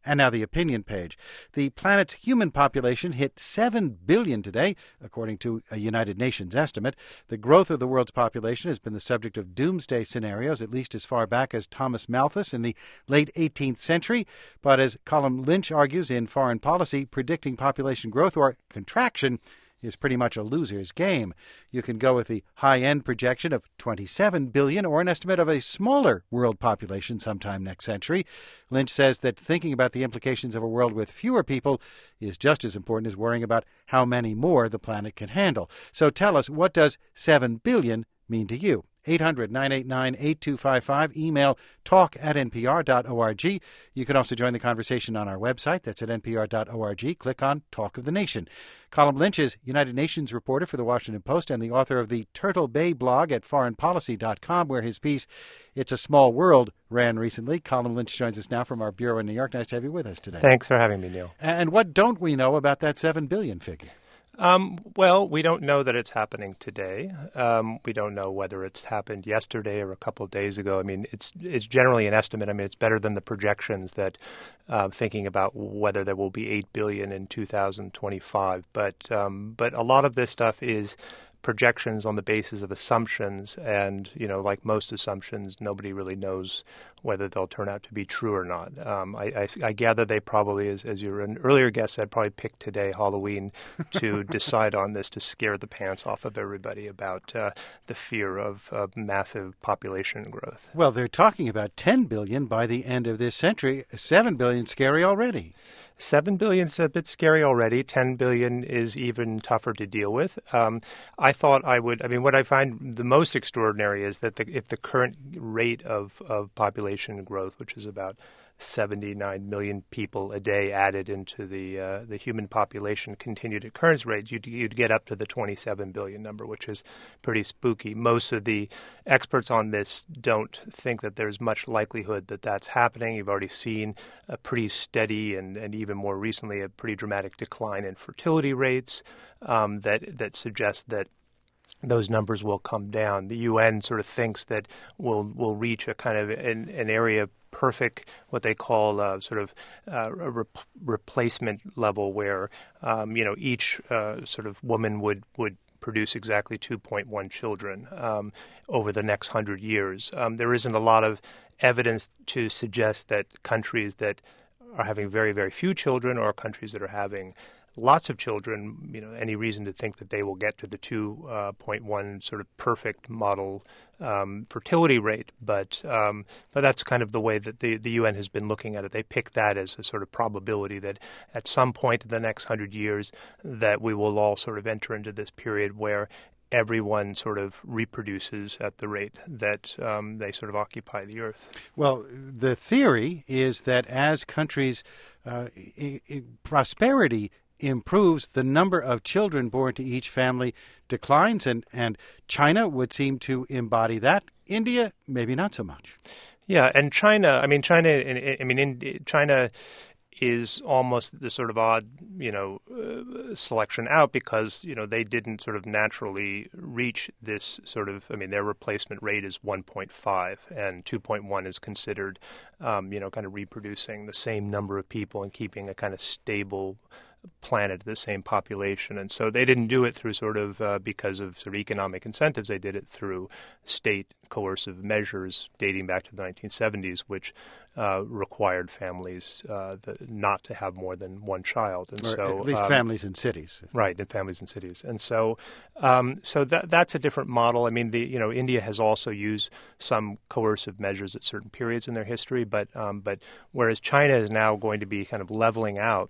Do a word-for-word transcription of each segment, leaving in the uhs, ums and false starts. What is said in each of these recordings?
And now the opinion page. The planet's human population hit seven billion today, according to a United Nations estimate. The growth of the world's population has been the subject of doomsday scenarios, at least as far back as Thomas Malthus in the late eighteenth century. But as Colm Lynch argues in Foreign Policy, predicting population growth or contraction is pretty much a loser's game. You can go with the high-end projection of twenty-seven billion or an estimate of a smaller world population sometime next century. Lynch says that thinking about the implications of a world with fewer people is just as important as worrying about how many more the planet can handle. So tell us, what does seven billion mean to you? eight hundred, nine eight nine, eight two five five. Email talk at n p r dot org. You can also join the conversation on our website. That's at n p r dot org. Click on Talk of the Nation. Colm Lynch is United Nations reporter for The Washington Post and the author of the Turtle Bay blog at foreign policy dot com, where his piece, It's a Small World, ran recently. Colm Lynch joins us now from our bureau in New York. Nice to have you with us today. Thanks for having me, Neil. And what don't we know about that seven billion figure? Um, well, we don't know that it's happening today. Um, we don't know whether it's happened yesterday or a couple of days ago. I mean, it's it's generally an estimate. I mean, it's better than the projections that uh, thinking about whether there will be eight billion in two thousand twenty-five. But um, but a lot of this stuff is projections on the basis of assumptions, and you know, like most assumptions, nobody really knows whether they'll turn out to be true or not. Um, I, I, I gather they probably, as, as your earlier guest said, probably picked today, Halloween, to decide on this to scare the pants off of everybody about uh, the fear of, of massive population growth. Well, they're talking about ten billion by the end of this century. seven billion scary already. Seven billion is a bit scary already. Ten billion is even tougher to deal with. Um, I thought I would. I mean, what I find the most extraordinary is that the, if the current rate of, of population growth, which is about seventy-nine million people a day added into the uh, the human population, continued at current rates, you'd, you'd get up to the twenty-seven billion number, which is pretty spooky. Most of the experts on this don't think that there's much likelihood that that's happening. You've already seen a pretty steady and, and even more recently a pretty dramatic decline in fertility rates um, that that suggests that those numbers will come down. The U N sort of thinks that we'll we'll reach a kind of an, an area of perfect, what they call uh, sort of uh, a rep- replacement level, where um, you know each uh, sort of woman would would produce exactly two point one children um, over the next hundred years. Um, there isn't a lot of evidence to suggest that countries that are having very very few children or countries that are having lots of children, you know, any reason to think that they will get to the two point one sort of perfect model um, fertility rate. But um, but that's kind of the way that the, the U N has been looking at it. They pick that as a sort of probability that at some point in the next hundred years that we will all sort of enter into this period where everyone sort of reproduces at the rate that um, they sort of occupy the earth. Well, the theory is that as countries' uh, I- I- prosperity improves, the number of children born to each family declines, and, and China would seem to embody that. India, maybe not so much. Yeah, and China, I mean, China, I mean, in, China is almost the sort of odd, you know, uh, selection out because, you know, they didn't sort of naturally reach this sort of, I mean, their replacement rate is one point five and two point one is considered, um, you know, kind of reproducing the same number of people and keeping a kind of stable planet, the same population. And so they didn't do it through sort of uh, because of sort of economic incentives. They did it through state coercive measures dating back to the nineteen seventies, which uh, required families uh, the, not to have more than one child. And or so at least um, families in cities. Right, in families in cities. And so um, so that that's a different model. I mean, the you know, India has also used some coercive measures at certain periods in their history, but um, but whereas China is now going to be kind of leveling out,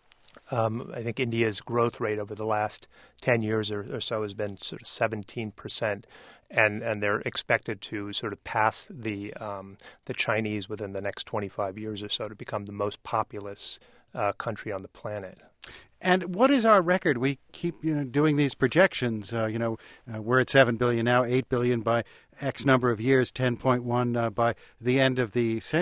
Um, I think India's growth rate over the last ten years or, or so has been sort of seventeen percent, and, and they're expected to sort of pass the um, the Chinese within the next twenty-five years or so to become the most populous uh, country on the planet. And what is our record? We keep you know, doing these projections. Uh, you know, uh, we're at seven billion now, eight billion by X number of years, ten point one uh, by the end of the century.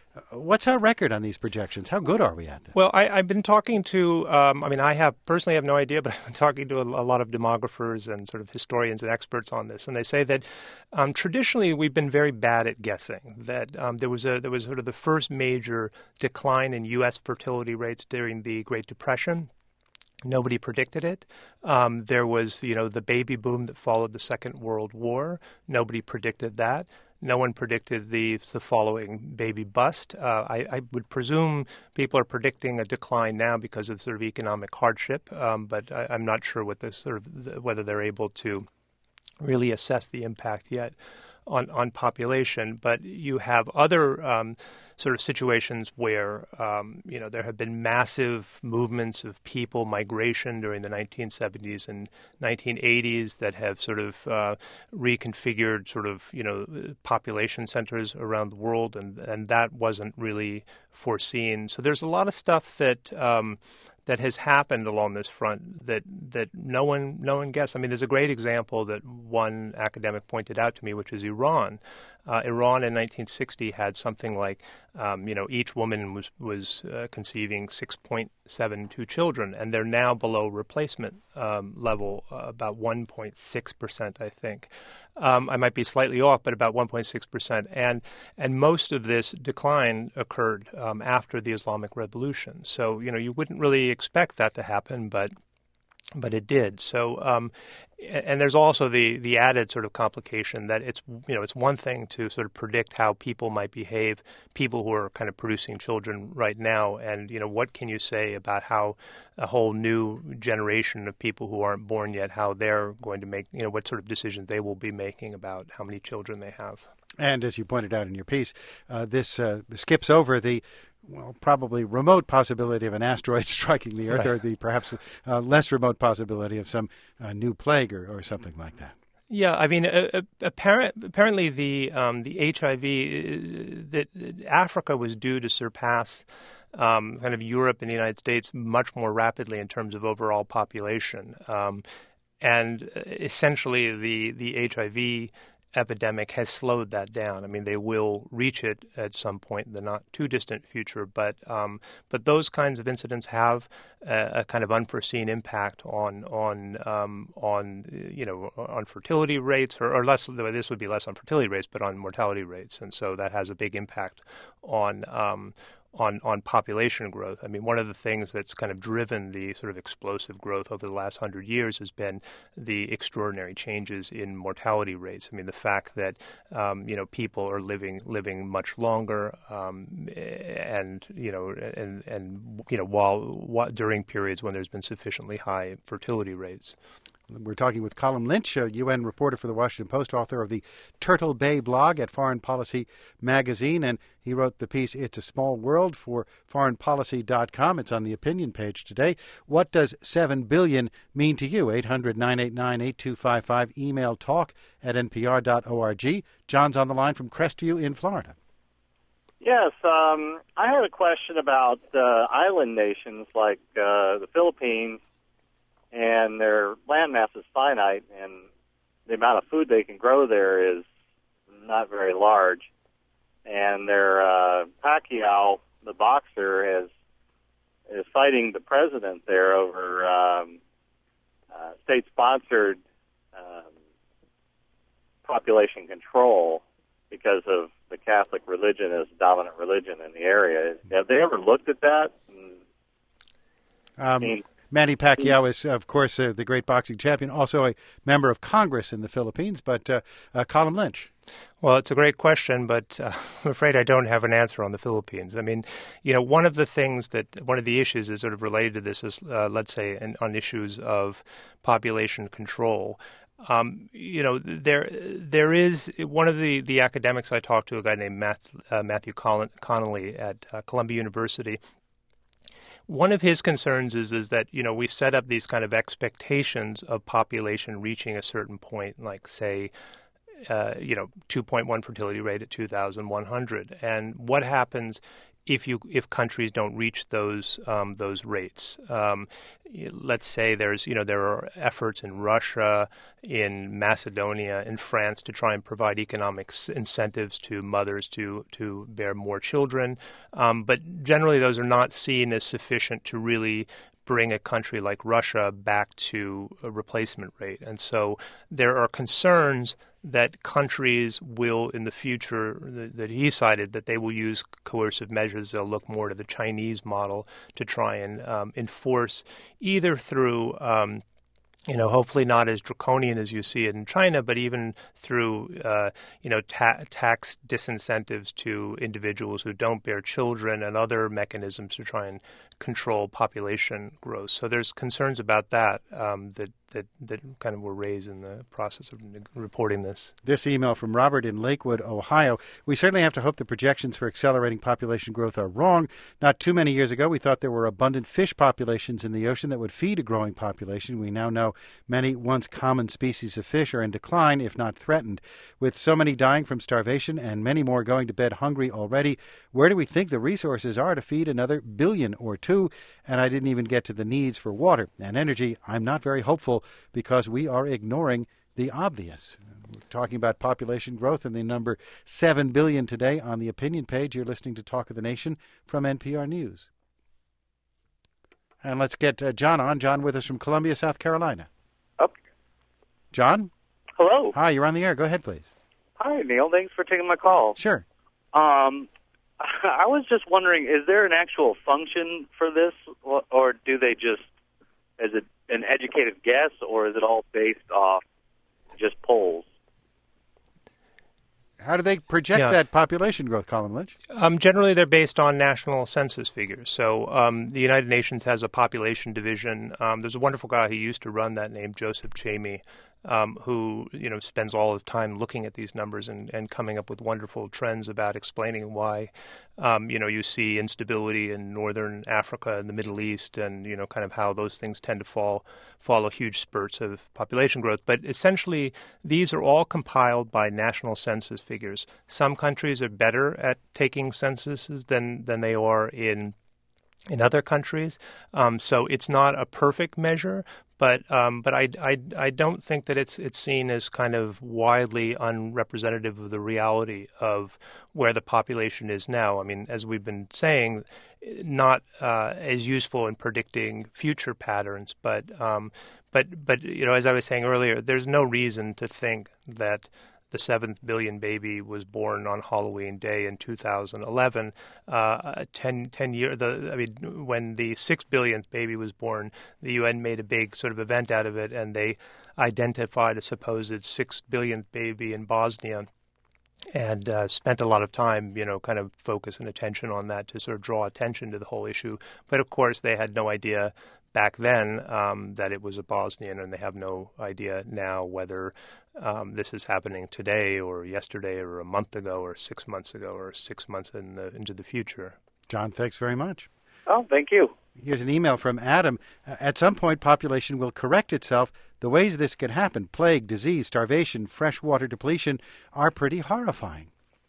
What's our record on these projections? How good are we at them? Well, I, I've been talking to, um, I mean, I have personally have no idea, but I've been talking to a, a lot of demographers and sort of historians and experts on this, and they say that um, traditionally we've been very bad at guessing. That um, there was a there was sort of the first major decline in U S fertility rates during the Great Depression. Nobody predicted it. Um, there was, you know, the baby boom that followed the Second World War. Nobody predicted that. No one predicted the, the following baby bust. Uh, I, I would presume people are predicting a decline now because of sort of economic hardship, um, but I, I'm not sure what the sort of whether they're able to really assess the impact yet on on population. But you have other um, sort of situations where um, you know there have been massive movements of people migration during the nineteen seventies and nineteen eighties that have sort of uh, reconfigured sort of you know population centers around the world, and and that wasn't really foreseen. So there's a lot of stuff that um, that has happened along this front that that no one no one guessed. I mean, there's a great example that one academic pointed out to me, which is Iran. Uh, Iran in nineteen sixty had something like, um, you know, each woman was was uh, conceiving six point seven two children, and they're now below replacement um, level, uh, about one point six percent, I think. Um, I might be slightly off, but about one point six percent. And and most of this decline occurred um, after the Islamic Revolution. So, you know, you wouldn't really expect that to happen, but but it did. So, um, and there's also the, the added sort of complication that it's, you know, it's one thing to sort of predict how people might behave, people who are kind of producing children right now. And, you know, what can you say about how a whole new generation of people who aren't born yet, how they're going to make, you know, what sort of decisions they will be making about how many children they have. And as you pointed out in your piece, uh, this uh, skips over the well, probably remote possibility of an asteroid striking the Earth, right, or the perhaps uh, less remote possibility of some uh, new plague or, or something like that. Yeah, I mean, uh, apparent, apparently the um, the H I V that Africa was due to surpass um, kind of Europe and the United States much more rapidly in terms of overall population, um, and essentially the the H I V epidemic has slowed that down. I mean, they will reach it at some point in the not too distant future, but um, but those kinds of incidents have a, a kind of unforeseen impact on on um, on you know on fertility rates, or, or less. This would be less on fertility rates, but on mortality rates, and so that has a big impact on. Um, On, on population growth. I mean, one of the things that's kind of driven the sort of explosive growth over the last hundred years has been the extraordinary changes in mortality rates. I mean, the fact that um, you know people are living living much longer, um, and you know, and and you know, while, while during periods when there's been sufficiently high fertility rates. We're talking with Colm Lynch, a U N reporter for the Washington Post, author of the Turtle Bay blog at Foreign Policy Magazine, and he wrote the piece, It's a Small World, for foreign policy dot com. It's on the opinion page today. What does seven billion dollars mean to you? eight hundred, nine eight nine, eight two five five. Email talk at n p r dot org. John's on the line from Crestview in Florida. Yes, um, I had a question about uh, island nations like uh, the Philippines, and their landmass is finite, and the amount of food they can grow there is not very large. And their uh, Pacquiao, the boxer, is is fighting the president there over um, uh, state-sponsored um, population control because of the Catholic religion as dominant religion in the area. Have they ever looked at that? Um, I mean, Manny Pacquiao is, of course, uh, the great boxing champion, also a member of Congress in the Philippines. But uh, uh, Colm Lynch. Well, it's a great question, but uh, I'm afraid I don't have an answer on the Philippines. I mean, you know, one of the things that, one of the issues is sort of related to this is, uh, let's say, in, on issues of population control. Um, you know, there there is one of the, the academics I talked to, a guy named Matt, uh, Matthew Connolly at uh, Columbia University. One of his concerns is is that, you know, we set up these kind of expectations of population reaching a certain point, like, say, uh, you know, two point one fertility rate at two thousand one hundred. And what happens if you if countries don't reach those um, those rates. Um, let's say there's you know there are efforts in Russia, in Macedonia, in France to try and provide economic incentives to mothers to to bear more children, um, but generally those are not seen as sufficient to really bring a country like Russia back to a replacement rate. And so there are concerns that countries will, in the future, that, that he cited, that they will use coercive measures. They'll look more to the Chinese model to try and um, enforce either through um, you know, hopefully not as draconian as you see it in China, but even through, uh, you know, ta- tax disincentives to individuals who don't bear children and other mechanisms to try and control population growth. So there's concerns about that um, that, that that kind of were raised in the process of reporting this. This email from Robert in Lakewood, Ohio. We certainly have to hope the projections for accelerating population growth are wrong. Not too many years ago, we thought there were abundant fish populations in the ocean that would feed a growing population. We now know many once common species of fish are in decline, if not threatened. With so many dying from starvation and many more going to bed hungry already, where do we think the resources are to feed another billion or two? And I didn't even get to the needs for water and energy. I'm not very hopeful because we are ignoring the obvious. We're talking about population growth and the number seven billion today on the opinion page. You're listening to Talk of the Nation from N P R News. And let's get uh, John on. John with us from Columbia, South Carolina. Okay. John? Hello. Hi, you're on the air. Go ahead, please. Hi, Neil. Thanks for taking my call. Sure. Um, I was just wondering, is there an actual function for this, or, or do they just, is it an educated guess, or is it all based off just polls? How do they project yeah. that population growth, Colin Lynch? Um, generally, they're based on national census figures. So um, the United Nations has a population division. Um, there's a wonderful guy who used to run that named Joseph Chamey, um, who you know spends all his time looking at these numbers and, and coming up with wonderful trends about explaining why um, you know you see instability in northern Africa and the Middle East, and you know kind of how those things tend to fall follow huge spurts of population growth. But essentially, these are all compiled by national census figures. Some countries are better at taking censuses than than they are in in other countries. Um, so it's not a perfect measure, but um, but I, I, I don't think that it's it's seen as kind of widely unrepresentative of the reality of where the population is now. I mean, as we've been saying, not uh, as useful in predicting future patterns, but um, but but you know, as I was saying earlier, there's no reason to think that the seventh billion baby was born on Halloween Day in two thousand eleven. Uh, ten, ten year, the, I mean, when the six billionth baby was born, the U N made a big sort of event out of it, and they identified a supposed six billionth baby in Bosnia, and uh, spent a lot of time, you know, kind of focus and attention on that to sort of draw attention to the whole issue. But of course, they had no idea back then um, that it was a Bosnian, and they have no idea now whether um, this is happening today or yesterday or a month ago or six months ago or six months in the, into the future. John, thanks very much. Oh, thank you. Here's an email from Adam. Uh, at some point, population will correct itself. The ways this could happen, plague, disease, starvation, freshwater depletion, are pretty horrifying.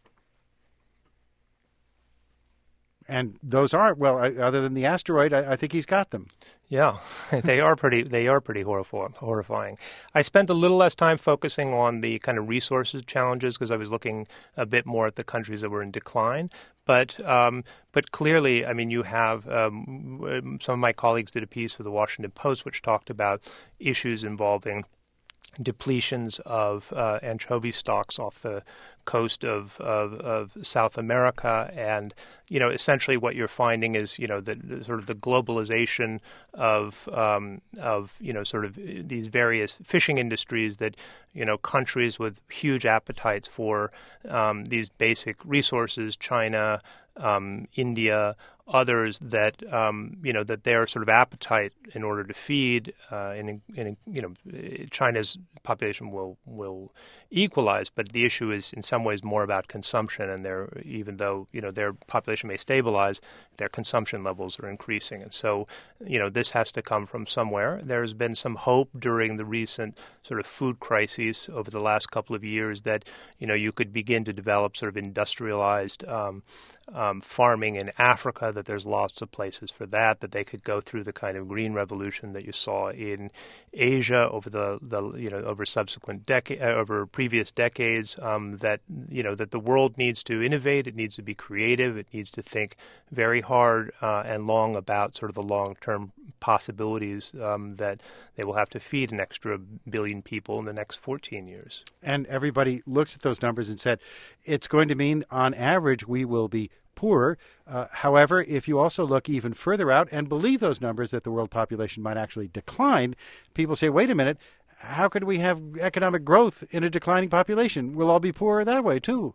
And those are, well, I, other than the asteroid, I, I think he's got them. Yeah, they are pretty. They are pretty horrifying. I spent a little less time focusing on the kind of resources challenges because I was looking a bit more at the countries that were in decline. But um, but clearly, I mean, you have um, some of my colleagues did a piece for the Washington Post which talked about issues involving depletions of uh, anchovy stocks off the coast of, of, of South America, and you know essentially what you're finding is you know the, the sort of the globalization of um, of you know sort of these various fishing industries that you know countries with huge appetites for um, these basic resources, China, um, India, others that um, you know that their sort of appetite in order to feed uh, in, in you know China's population will will equalize, but the issue is in some ways more about consumption, and their even though you know their population may stabilize, their consumption levels are increasing, and so you know this has to come from somewhere. There's been some hope during the recent sort of food crises over the last couple of years that you know you could begin to develop sort of industrialized um, um, farming in Africa. That there's lots of places for that. That they could go through the kind of green revolution that you saw in Asia over the, the you know over subsequent decade uh, over previous decades. Um, that you know that the world needs to innovate. It needs to be creative. It needs to think very hard uh, and long about sort of the long-term possibilities um, that they will have to feed an extra billion people in the next fourteen years. And everybody looks at those numbers and said, it's going to mean on average we will be poorer. Uh, however, if you also look even further out and believe those numbers that the world population might actually decline, people say, wait a minute, how could we have economic growth in a declining population? We'll all be poorer that way too.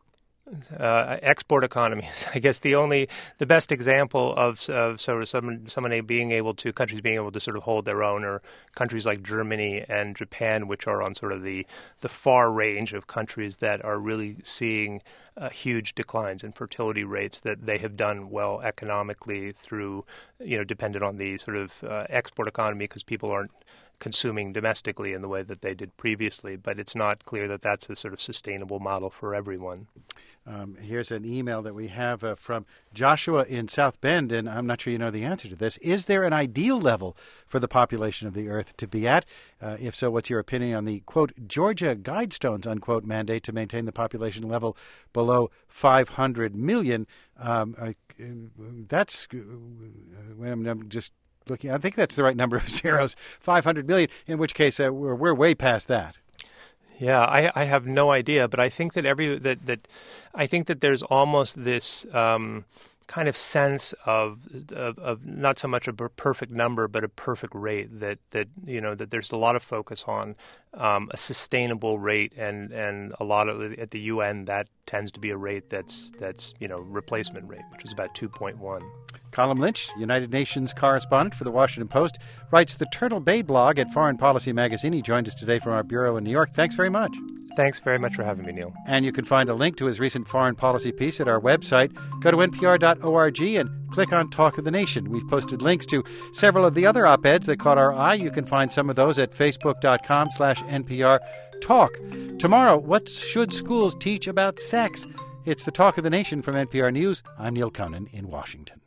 Uh, export economies. I guess the only, the best example of, of sort of someone, someone being able to, countries being able to sort of hold their own are countries like Germany and Japan, which are on sort of the, the far range of countries that are really seeing uh, huge declines in fertility rates, that they have done well economically through, you know, dependent on the sort of uh, export economy because people aren't consuming domestically in the way that they did previously, but it's not clear that that's a sort of sustainable model for everyone. Um, here's an email that we have uh, from Joshua in South Bend, and I'm not sure you know the answer to this. Is there an ideal level for the population of the Earth to be at? Uh, if so, what's your opinion on the, quote, Georgia Guidestones, unquote, mandate to maintain the population level below five hundred million? Um, uh, that's, uh, I'm just looking, I think that's the right number of zeros, five hundred million, in which case uh, we're, we're way past that. Yeah, I, I have no idea, but I think that every that, that I think that there's almost this um, kind of sense of, of of not so much a perfect number, but a perfect rate. That that you know that there's a lot of focus on um, a sustainable rate, and, and a lot of at the U N that tends to be a rate that's that's you know replacement rate, which is about two point one. Colm Lynch, United Nations correspondent for The Washington Post, writes the Turtle Bay blog at Foreign Policy Magazine. He joined us today from our bureau in New York. Thanks very much. Thanks very much for having me, Neil. And you can find a link to his recent foreign policy piece at our website. Go to N P R dot org and click on Talk of the Nation. We've posted links to several of the other op-eds that caught our eye. You can find some of those at facebook.com slash NPR Talk. Tomorrow, what should schools teach about sex? It's the Talk of the Nation from N P R News. I'm Neil Conan in Washington.